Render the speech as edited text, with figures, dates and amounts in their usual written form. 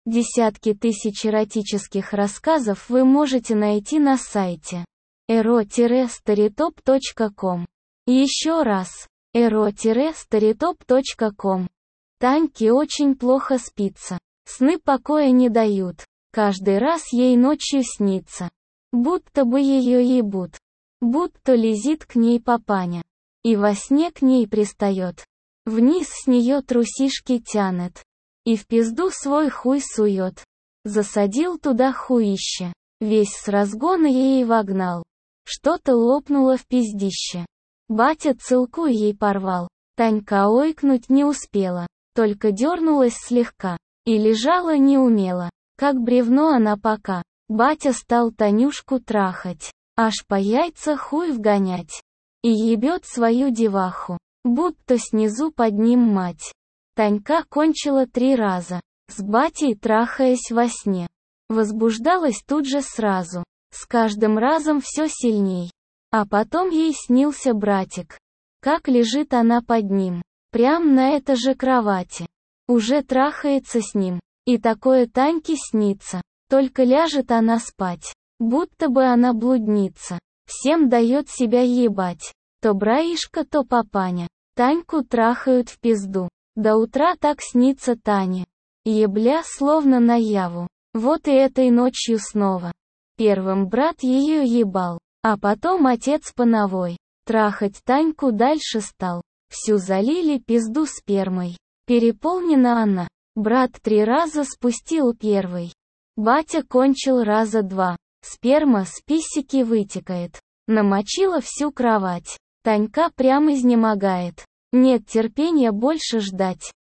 Десятки тысяч эротических рассказов вы можете найти на сайте ero-storytop.com. Еще раз, ero-storytop.com. Таньке очень плохо спится. Сны покоя не дают. Каждый раз ей ночью снится. Будто бы ее ебут. Будто лезет к ней папаня. И во сне к ней пристает. Вниз с нее трусишки тянет. И в пизду свой хуй сует. Засадил туда хуище. Весь с разгона ей вогнал. Что-то лопнуло в пиздище. Батя целку ей порвал. Танька ойкнуть не успела. Только дернулась слегка. И лежала неумело. Как бревно она пока. Батя стал Танюшку трахать. Аж по яйца хуй вгонять. И ебет свою деваху. Будто снизу под ним мать. Танька кончила 3 раза, с батей трахаясь во сне. Возбуждалась тут же сразу, с каждым разом все сильней. А потом ей снился братик. Как лежит она под ним, прям на этой же кровати. Уже трахается с ним. И такое Таньке снится, только ляжет она спать. Будто бы она блудница, всем дает себя ебать. То браишка, то папаня. Таньку трахают в пизду. До утра так снится Тане. Ебля словно наяву. Вот и этой ночью снова. Первым брат ее ебал, а потом отец пановой. Трахать Таньку дальше стал. Всю залили пизду спермой. Переполнена она. Брат 3 раза спустил первый. Батя кончил раза 2. Сперма с писики вытекает. Намочила всю кровать. Танька прямо изнемогает. Нет терпения больше ждать.